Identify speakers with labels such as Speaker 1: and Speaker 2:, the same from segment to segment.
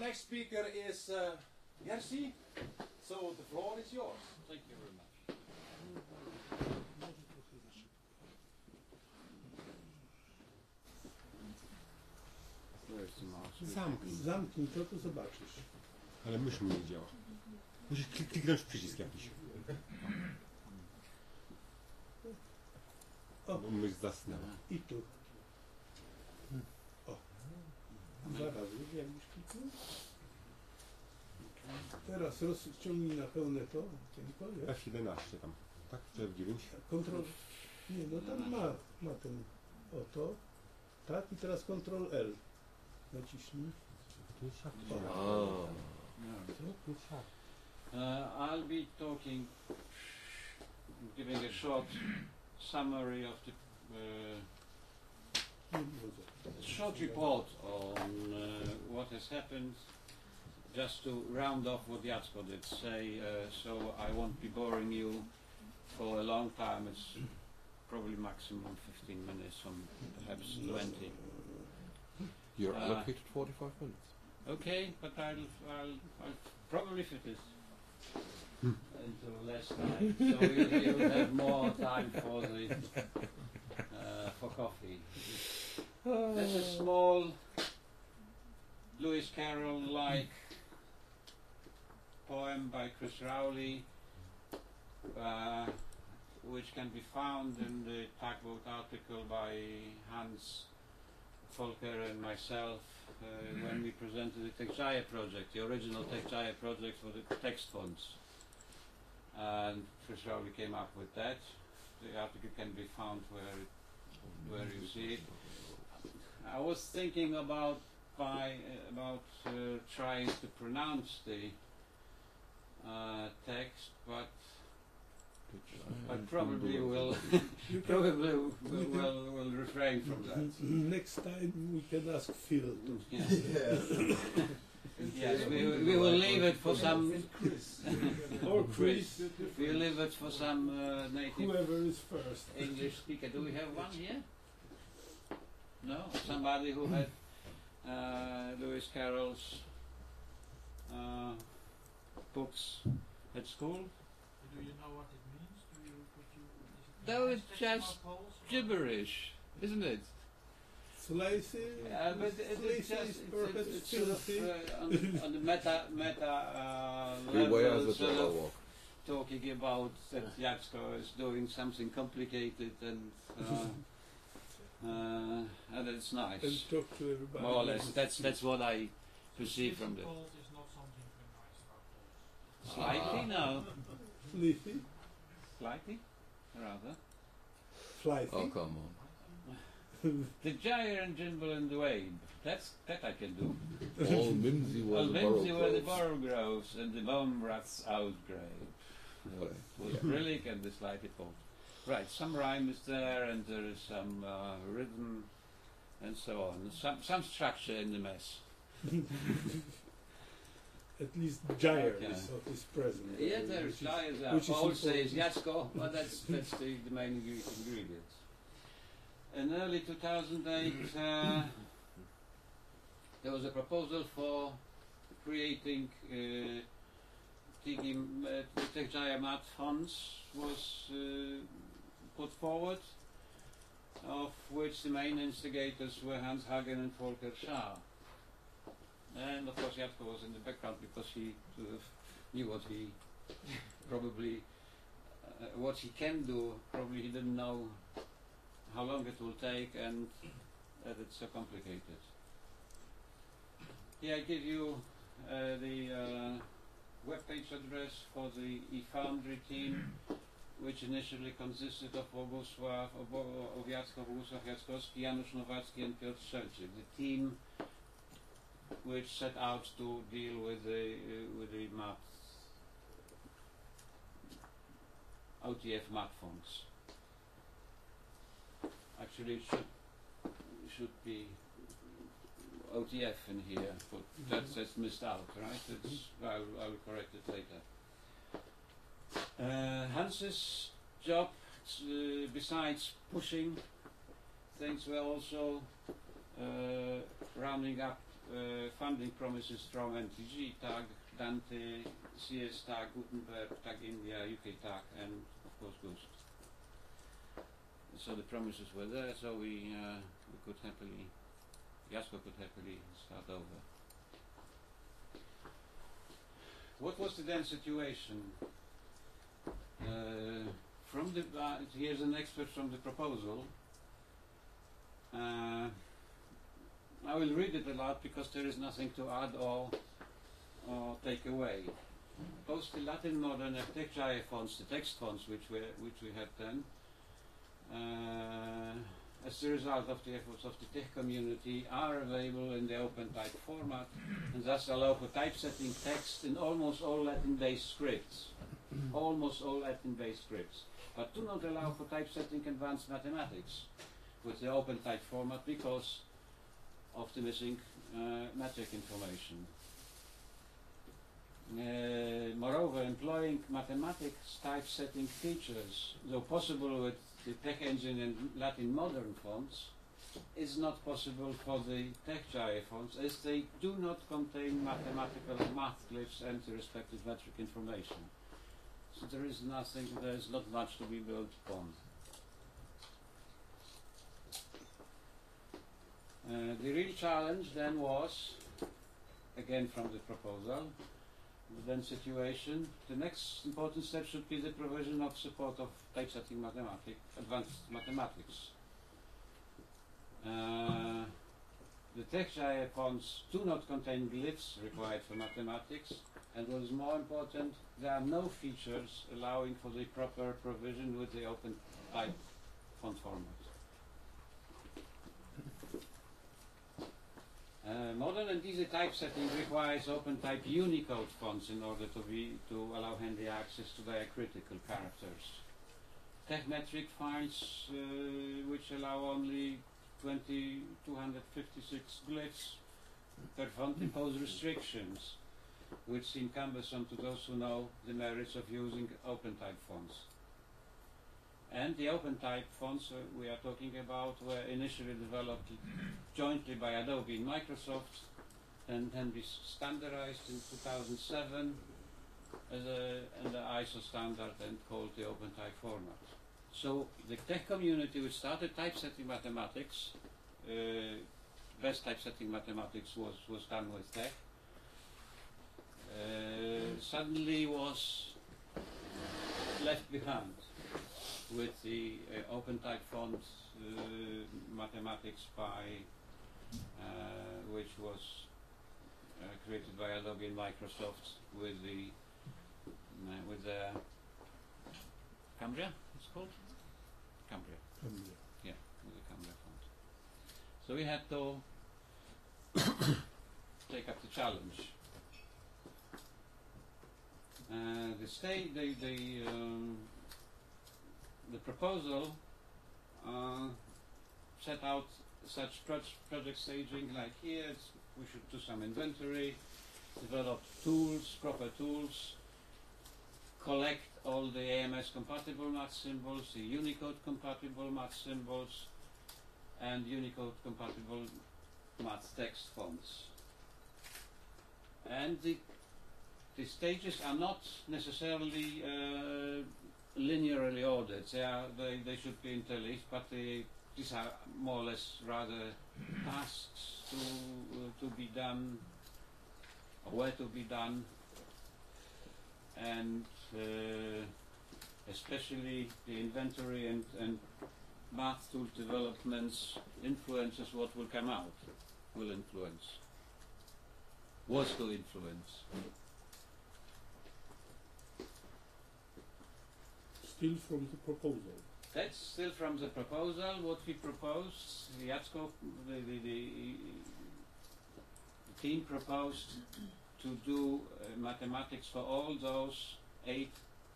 Speaker 1: next speaker is Jerzy. So the floor is yours.
Speaker 2: Thank you very much.
Speaker 3: Zamknij to zobaczysz.
Speaker 4: Ale mysz mi nie działa. Musisz kliknąć w przycisk jakiś.
Speaker 3: O.
Speaker 4: Bo mysz zasnęła.
Speaker 3: I tu. O. Dwa razy, jakbyś kliknął. Teraz rozciągnij na pełne to. Tylko,
Speaker 4: F11 tam. Tak? Czy F9?
Speaker 3: Kontrol. Nie, no tam ma ten. O to. Tak, i teraz Ctrl L. Naciśnij.
Speaker 2: I'll be talking, giving a short summary of the short report on what has happened, just to round off what Jacko did say, so I won't be boring you for a long time. It's probably maximum 15 minutes, or perhaps 20.
Speaker 5: You're allocated 45 minutes.
Speaker 2: Okay, but I'll probably fit it into less time, so you'll have more time for the for coffee. That's a small Lewis Carroll-like poem by Chris Rowley, which can be found in the Tagboat article by Hans Volker and myself when we presented the TextJaya project, the original TextJaya project for the text fonts. And Chris Rowley came up with that. The article can be found where you see it. I was thinking about trying to pronounce the text, but I probably will will refrain from that.
Speaker 3: Next time we can ask Phil to.
Speaker 2: Yes, we will leave it for some
Speaker 3: or Chris.
Speaker 2: We'll leave it for some native
Speaker 3: whoever is first
Speaker 2: English speaker. Do we have one here? No, somebody who had Lewis Carroll's books at school.
Speaker 6: Do you know what it means?
Speaker 2: Though it's just gibberish, isn't it?
Speaker 3: Slicey?
Speaker 2: But it's sort of on the meta level, sort of talking about that Jacko is doing something complicated and it's nice.
Speaker 3: And talk to everybody.
Speaker 2: More or less, that's what I perceive from the.
Speaker 6: Is not something very nice about
Speaker 2: Slightly, no.
Speaker 3: Fleethy?
Speaker 2: Slightly, rather.
Speaker 3: Flighty?
Speaker 5: Oh, come on.
Speaker 2: The Gyre and Jimble and the Wabe. That I can do.
Speaker 5: All Mimsy
Speaker 2: All
Speaker 5: were the
Speaker 2: Mimsy were the
Speaker 5: Borough
Speaker 2: Borough and the Baumrats outgrave.
Speaker 5: Groves.
Speaker 2: Was Brillig and the Slightly Port. Right, some rhyme is there and there is some rhythm and so on. Some structure in the mess.
Speaker 3: At least Gyre is present.
Speaker 2: Yeah, there is Gyre there. Paul says Jacko, but that's the main ingredient. In early 2008, there was a proposal for creating TextJaya Mat funds was put forward, of which the main instigators were Hans Hagen and Volker Schaar. And of course Jacko was in the background because he sort of knew what he probably what he can do. Probably he didn't know how long it will take and that it's so complicated. Here I give you the webpage address for the eFoundry team, which initially consisted of Bogusław, Jacko, Bogusław Jackowski, Janusz Nowacki and Piotr Strzelczyk, the team which set out to deal with the mat, OTF mat fonts. Actually, it should be OTF in here, but that's missed out, right? I'll correct it later. Hans's job, besides pushing things, were also rounding up funding promises from NTG, TAG, Dante, CS TAG, Gutenberg, TAG India, UK TAG, and of course GOOST. So the promises were there, so we could happily, Jasko could happily start over. What was the then situation? From the here's an excerpt from the proposal. I will read it aloud because there is nothing to add or take away. Both the Latin modern and TechGIA fonts, the text fonts which we had then, as a result of the efforts of the tech community, are available in the OpenType format and thus allow for typesetting text in almost all Latin-based scripts. Almost all Latin-based scripts. But do not allow for typesetting advanced mathematics with the OpenType format because of the missing metric information. Moreover, employing mathematics typesetting features, though possible with the Tech Engine and Latin modern fonts, is not possible for the TechGIA fonts as they do not contain mathematical math glyphs and the respective metric information. So there is not much to be built upon. The real challenge then was, again from the proposal, the then situation, the next important step should be the provision of support of typesetting advanced mathematics. The TechGIA fonts do not contain glyphs required for mathematics, and what is more important, there are no features allowing for the proper provision with the OpenType font format. Modern and easy typesetting requires OpenType Unicode fonts in order to allow handy access to diacritical characters. TechMetric files which allow only 256 glyphs per font impose restrictions which seem cumbersome to those who know the merits of using OpenType fonts. And the OpenType fonts we are talking about were initially developed jointly by Adobe and Microsoft and can be standardized in 2007 as an ISO standard and called the OpenType format. So the tech community which started typesetting mathematics, best typesetting mathematics was done with tech, suddenly was left behind with the OpenType font mathematics by which was created by Adobe and Microsoft with the Cambria, it's called? Cambria. Yeah, with the Cambria font. So we had to take up the challenge. The proposal set out such project staging like here. We should do some inventory, develop tools, proper tools, collect all the AMS compatible math symbols, the Unicode compatible math symbols, and Unicode compatible math text fonts. And the stages are not necessarily linearly ordered. They should be interlaced, but these are more or less rather tasks to be done, or where to be done, and especially the inventory and math tool developments influences what will come out, was to influence.
Speaker 3: Still from the proposal.
Speaker 2: That's still from the proposal. What we proposed, Jacko, the team proposed to do mathematics for all those 8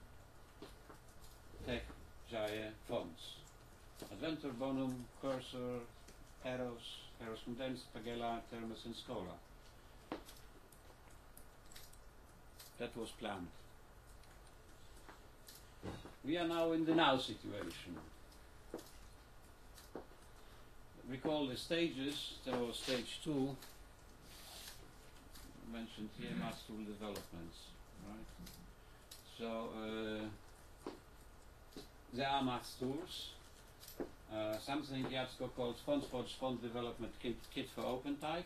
Speaker 2: TechGIA fonts. Adventure, Bonum, Cursor, Eros Condensed, Pagella, Thermos and Scholar. That was planned. We are now in the now situation. Recall the stages. There was stage 2, mentioned here, maths tool developments, right? So there are maths tools. Something Jacko calls FontForge Font Development Kit for OpenType,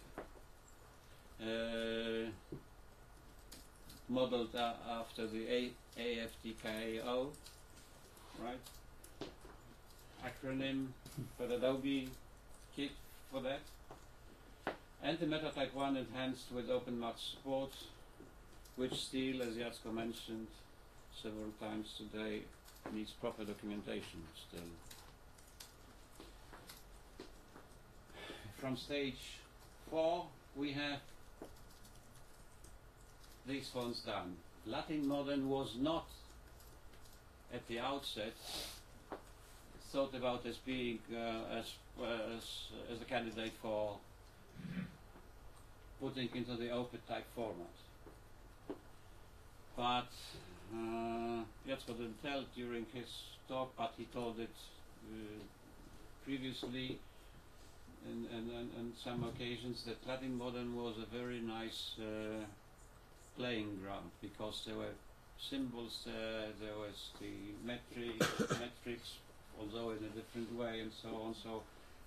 Speaker 2: modeled after the AFTKO, right? Acronym for the Adobe kit for that. And the MetaType 1 enhanced with OpenMaths support, which still, as Jacko mentioned several times today, needs proper documentation still. From stage 4, we have these fonts done. Latin Modern was not, at the outset, thought about as being as a candidate for putting into the OpenType format. But Jacko didn't tell it during his talk, but he told it previously and some occasions that Latin Modern was a very nice playing ground, because there were symbols there was the metrics, although in a different way, and so on. So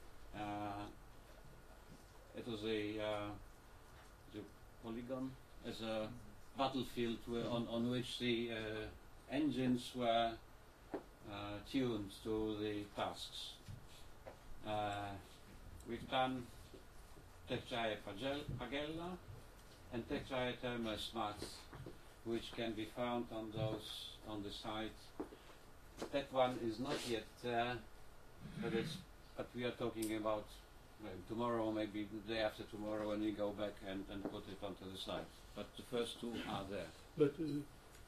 Speaker 2: it was the polygon as a battlefield on which the engines were tuned to the tasks. We've done TechGIA Pagella and TechGIA Termes Maths, which can be found on the site. That one is not yet there, but we are talking about tomorrow, or maybe the day after tomorrow, when we go back and put it onto the site. But the first two are there.
Speaker 3: But the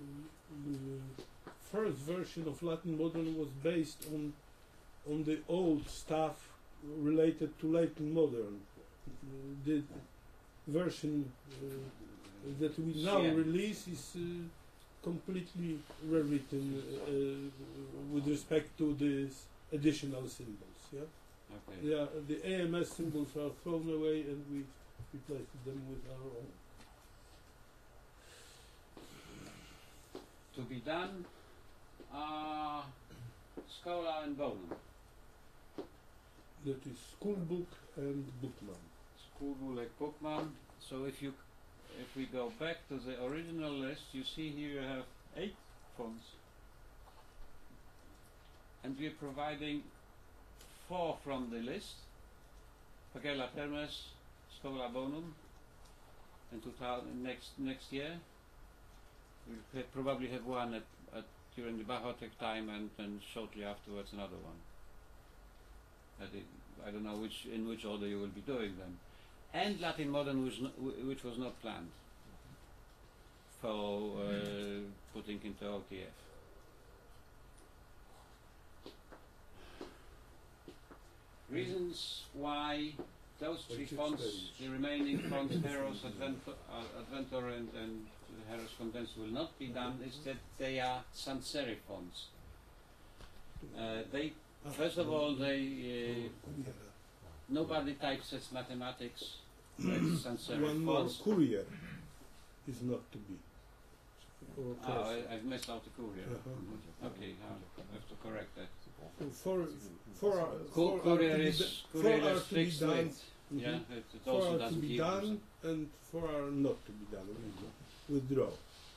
Speaker 3: first version of Latin Modern was based on the old stuff related to Latin Modern. The version that we now release is completely rewritten with respect to these additional symbols. Yeah.
Speaker 2: Okay.
Speaker 3: The AMS symbols are thrown away, and we replaced them with our own.
Speaker 2: To be done are Scholar and Bonum.
Speaker 3: That is Schoolbook and Bookman.
Speaker 2: Schoolbook, Bookman. So if we go back to the original list, you see here you have 8 fonts, and we are providing 4 from the list: Pagella Termes, Scholar Bonum. In 2000, next year, we'll probably have one at during the Bahotech time, and shortly afterwards another one. I don't know in which order you will be doing them. And Latin Modern, which was not planned for putting into OTF. Reasons why those 3 fonts, the remaining fonts, Heros, Adventor, and Heros Condensed, will not be done, is that they are sans serif fonts. First of all, nobody typesetters mathematics with sans serif
Speaker 3: One more,
Speaker 2: fonts.
Speaker 3: Courier is not to be.
Speaker 2: I've missed out the Courier. Okay, I have to correct that. Courier is fixed with. Yeah, it
Speaker 3: 4
Speaker 2: also
Speaker 3: are to
Speaker 2: doesn't
Speaker 3: be
Speaker 2: give
Speaker 3: done, and 4 are not to be done. Withdraw.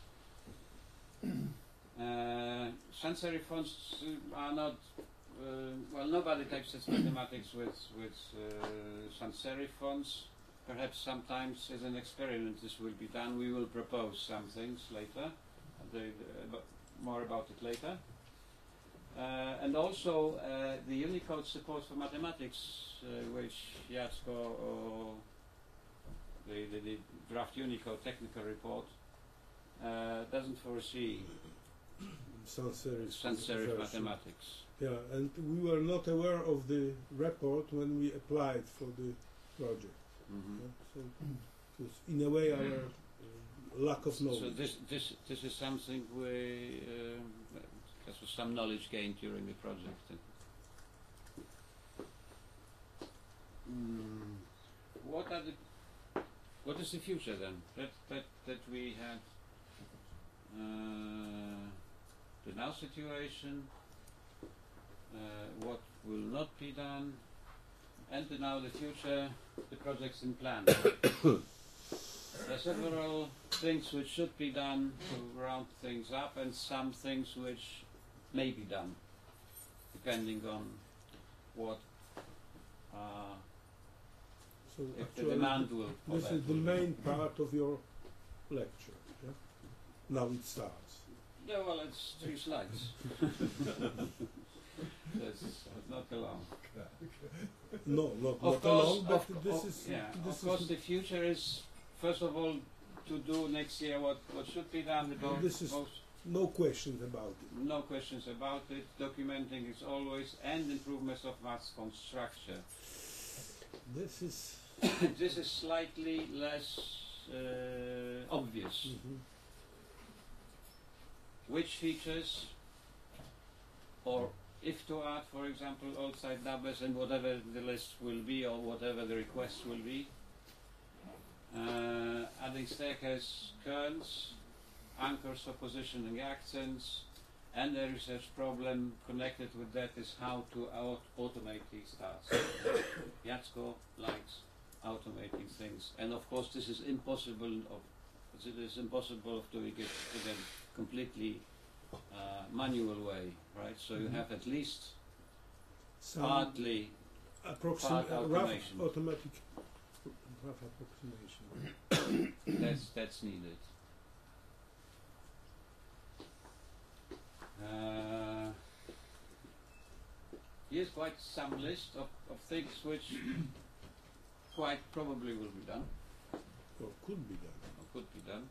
Speaker 2: Sans serif fonts are not. Well, nobody typesets mathematics with sans serif fonts. Perhaps sometimes, as an experiment, this will be done. We will propose some things later. More about it later. And also the Unicode support for mathematics, which Jacko, the draft Unicode technical report, doesn't foresee
Speaker 3: Sans
Speaker 2: serif mathematics.
Speaker 3: Yeah, and we were not aware of the report when we applied for the project. So it was, in a way, our lack of knowledge.
Speaker 2: So this is something because of some knowledge gained during the project. What are the what is the future then? That we had the now situation, what will not be done, and now the future, the projects in plan. There are several things which should be done to round things up, and some things which may be done, depending on what
Speaker 3: So
Speaker 2: if the
Speaker 3: actually
Speaker 2: demand will. for
Speaker 3: this
Speaker 2: that
Speaker 3: is the
Speaker 2: will be.
Speaker 3: main part of your lecture. Yeah? Now it starts.
Speaker 2: Yeah, well, it's 3 slides. That's not too long.
Speaker 3: No, not
Speaker 2: Of
Speaker 3: along,
Speaker 2: course,
Speaker 3: but this is this
Speaker 2: of course,
Speaker 3: is
Speaker 2: the future is first of all to do next year what should be done.
Speaker 3: This is- no questions about it.
Speaker 2: No questions about it. Documenting is always, and improvements of mass construction.
Speaker 3: This is
Speaker 2: This is slightly less obvious. Which features, or if to add, for example, outside numbers and whatever the list will be or whatever the request will be. Adding staircase kerns, anchors for positioning accents, and the research problem connected with that is how to automate these tasks. Jacko likes automating things, and of course this is impossible of doing it in a completely manual way, right? So you have at least
Speaker 3: some
Speaker 2: partly part
Speaker 3: rough
Speaker 2: automation.
Speaker 3: automatic rough approximation.
Speaker 2: that's needed. Here's quite some list of things which quite probably will be done,
Speaker 3: Or could be done.
Speaker 2: or could be done.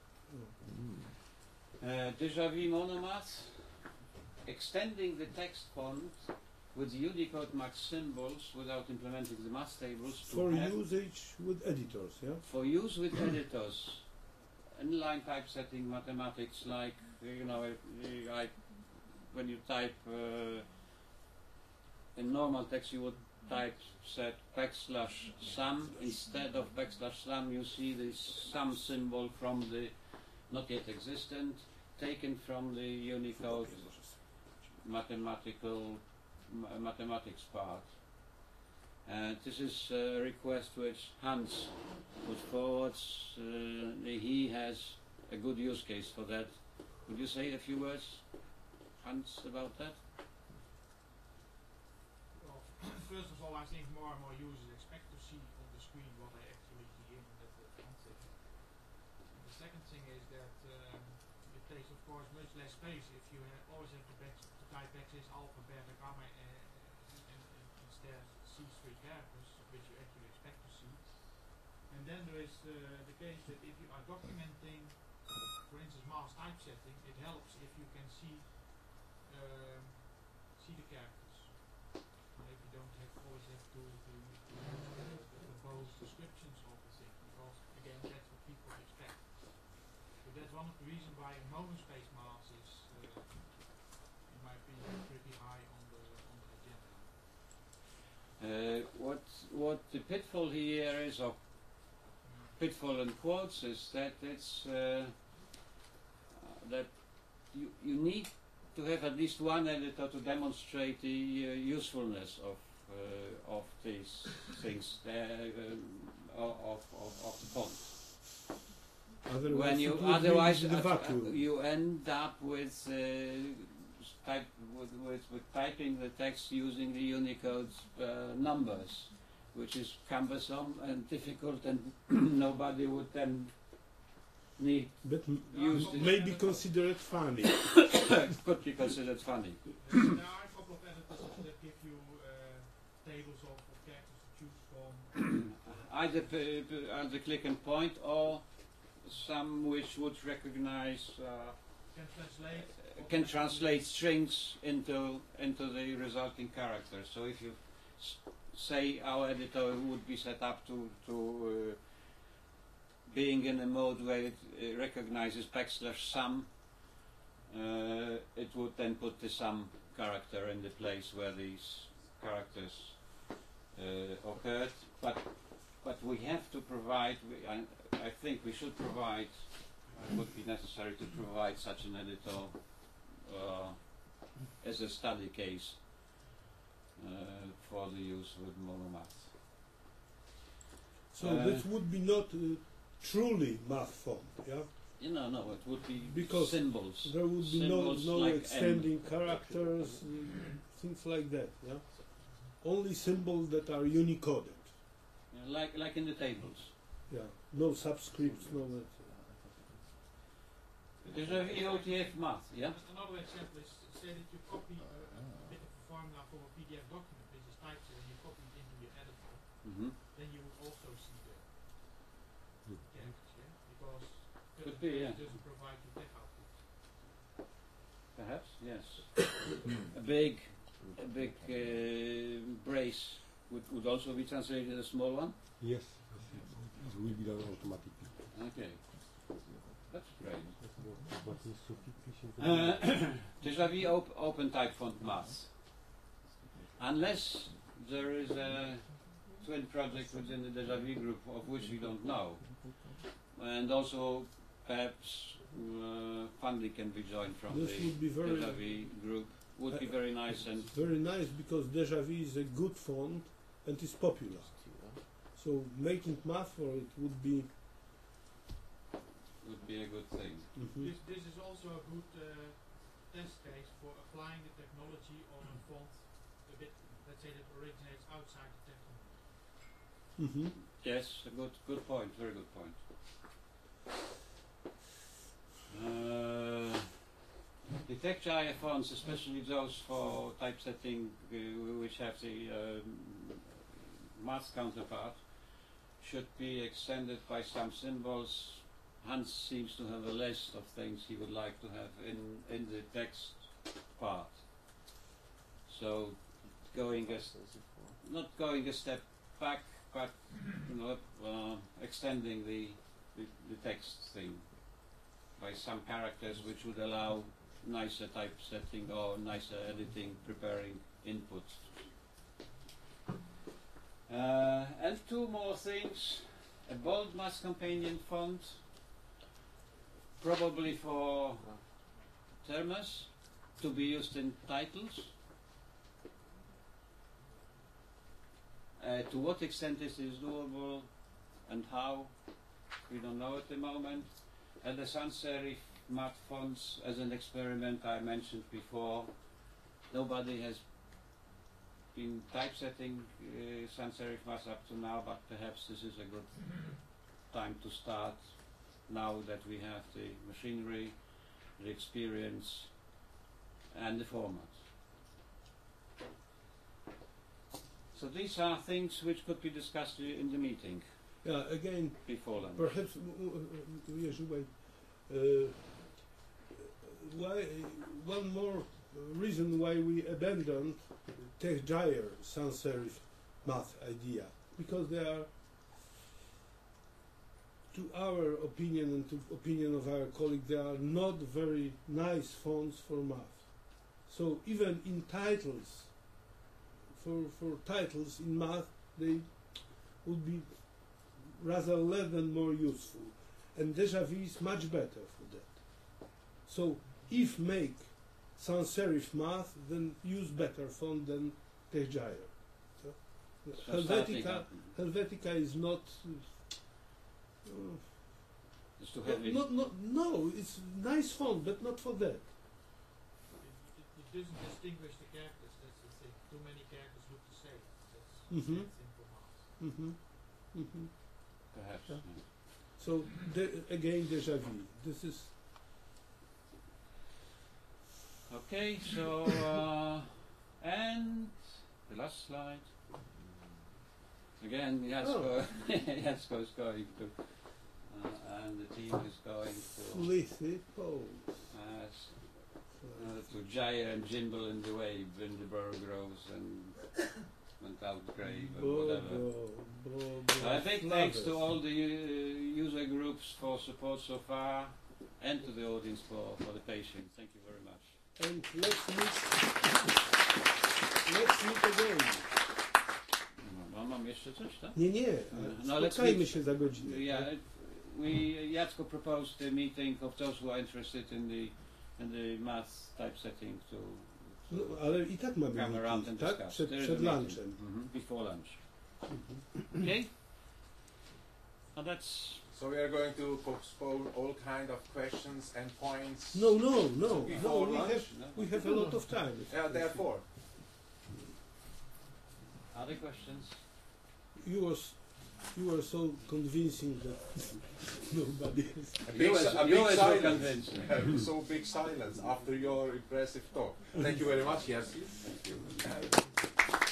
Speaker 3: Oh.
Speaker 2: Déjà vu monomath, extending the text font with Unicode Max symbols without implementing the math tables to
Speaker 3: For
Speaker 2: have
Speaker 3: usage with editors, yeah?
Speaker 2: for use with editors, inline typesetting mathematics, like like when you type in normal text, you would typeset \sum instead of \sum. You see the sum symbol from the not yet existent, taken from the Unicode mathematics part. And this is a request which Hans put forward. He has a good use case for that. Would you say a few words, Hans, about that?
Speaker 6: Well, first of all, I think more and more users expect to see on the screen what they actually key in at the front thing. And the second thing is that it takes, of course, much less space if you always have to type backslash alpha, beta, gamma, instead C3 characters, which you actually expect to see. And then there is the case that if you are documenting, for instance, mass typesetting, it helps if you can see the characters. If you don't always have to use the bold descriptions of the thing, because again, that's what people expect. So that's one of the reasons why monospace mass is, in my opinion, pretty high on the agenda.
Speaker 2: What the pitfall here is, or pitfall in quotes, is that it's that you need to have at least one editor to demonstrate the usefulness of these things of the font.
Speaker 3: Otherwise,
Speaker 2: You end up with typing the text using the Unicode numbers, which is cumbersome and difficult, and nobody would then need
Speaker 3: but
Speaker 2: use this.
Speaker 3: maybe consider it funny.
Speaker 2: Could be considered funny.
Speaker 6: There are a couple of editors that give you tables of characters to choose from.
Speaker 2: Either click and point, or some which would recognize can translate strings into the resulting characters. So if you say our editor would be set up to being in a mode where it recognizes \sum, it would then put the sum character in the place where these characters occurred. But but we have to provide, I think we should provide, it would be necessary to provide such an editor as a study case for the use with monomath.
Speaker 3: So this would be not truly math font, yeah?
Speaker 2: No, it would be
Speaker 3: Because
Speaker 2: symbols.
Speaker 3: There would be
Speaker 2: Symbols
Speaker 3: no
Speaker 2: like
Speaker 3: extending characters, things like that, yeah? Only symbols that are unicoded,
Speaker 2: Like in the tables.
Speaker 3: yeah? No subscripts, no that.
Speaker 2: There's a EOTF math, yeah?
Speaker 6: Another example is, say that you copy a bit of a formula from a PDF document, which is typeset, and you copy it into your editor,
Speaker 2: Mm-hmm.
Speaker 6: then you would also see the characters, yeah? Because
Speaker 2: Could be, yeah.
Speaker 6: doesn't provide you text output.
Speaker 2: Perhaps, yes. a big brace would also be translated as a small one?
Speaker 4: Yes, it will be done automatically.
Speaker 2: Okay. That's great.
Speaker 4: But insufficient.
Speaker 2: Déjà vu open type font math. Unless there is a twin project within the Déjà vu group of which we don't know. And also perhaps funding can be joined from
Speaker 3: This
Speaker 2: the
Speaker 3: would be very
Speaker 2: Déjà vu group. Would be very nice and
Speaker 3: very nice because Déjà vu is a good font and is popular. So making math for it would be.
Speaker 2: a good thing.
Speaker 6: This is also a good test case for applying the technology on a font a bit, let's say, that originates outside the technology.
Speaker 2: Yes, a good point, very good point. The TextGIF fonts, especially those for typesetting which have the math counterpart, should be extended by some symbols. Hans seems to have a list of things he would like to have in the text part. So not going a step back, but extending the text thing by some characters which would allow nicer typesetting or nicer editing, preparing input. And two more things. A bold mass companion font, probably for Thermos, to be used in titles. To what extent this is doable and how, we don't know at the moment. And the sans serif matte fonts as an experiment I mentioned before. Nobody has been typesetting sans serif matte up to now, but perhaps this is a good time to start now that we have the machinery, the experience and the format. So these are things which could be discussed in the meeting
Speaker 3: Yeah, again,
Speaker 2: before lunch.
Speaker 3: perhaps why one more reason why we abandoned TextGIF sans serif math idea, because they are, to our opinion and to opinion of our colleagues, they are not very nice fonts for math. So even in titles, for titles in math, they would be rather less than more useful. And Déjà vu is much better for that. So if make sans serif math, then use better font than TextGIF. So, Helvetica is not.
Speaker 2: It's too heavy.
Speaker 3: No, it's nice font, but not for that.
Speaker 6: It doesn't distinguish the characters, that's the thing. Too many characters look the same. That's
Speaker 3: Mhm.
Speaker 6: the thing for math.
Speaker 2: Perhaps.
Speaker 3: Yeah.
Speaker 2: Yeah.
Speaker 3: So again, Déjà vu. This is
Speaker 2: Okay, so and the last slide. Again, Jasko is going to, and the team is going
Speaker 3: Fleethy Pose.
Speaker 2: to gyre and jimble in the wave when the burrow grows and went out grave and whatever. So I think thanks to all the user groups for support so far, and to the audience for the patience. Thank you very much.
Speaker 3: And let's meet again.
Speaker 2: One mam jeszcze coś, tak?
Speaker 3: Nie,
Speaker 2: No, let's
Speaker 3: spotkajmy
Speaker 2: meet.
Speaker 3: się za godzinę.
Speaker 2: Yeah, Jacko proposed a meeting of those who are interested in the math type setting to
Speaker 3: No, ale i tak mamy
Speaker 2: come around
Speaker 3: meeting,
Speaker 2: and
Speaker 3: tak?
Speaker 2: discuss. There is
Speaker 3: Przed
Speaker 2: a meeting.
Speaker 3: lunchem.
Speaker 2: Before lunch.
Speaker 3: Mhm.
Speaker 2: Okay? Now that's...
Speaker 1: So we are going to postpone all kind of questions and points.
Speaker 3: No,
Speaker 1: Before lunch?
Speaker 3: we have a lot of time.
Speaker 1: Yeah, therefore.
Speaker 2: Other questions?
Speaker 3: You were so convincing that nobody is.
Speaker 1: A big
Speaker 2: were
Speaker 1: silence.
Speaker 2: convinced.
Speaker 1: So big silence after your impressive talk. Thank you very much, Jerzy.
Speaker 2: Thank you.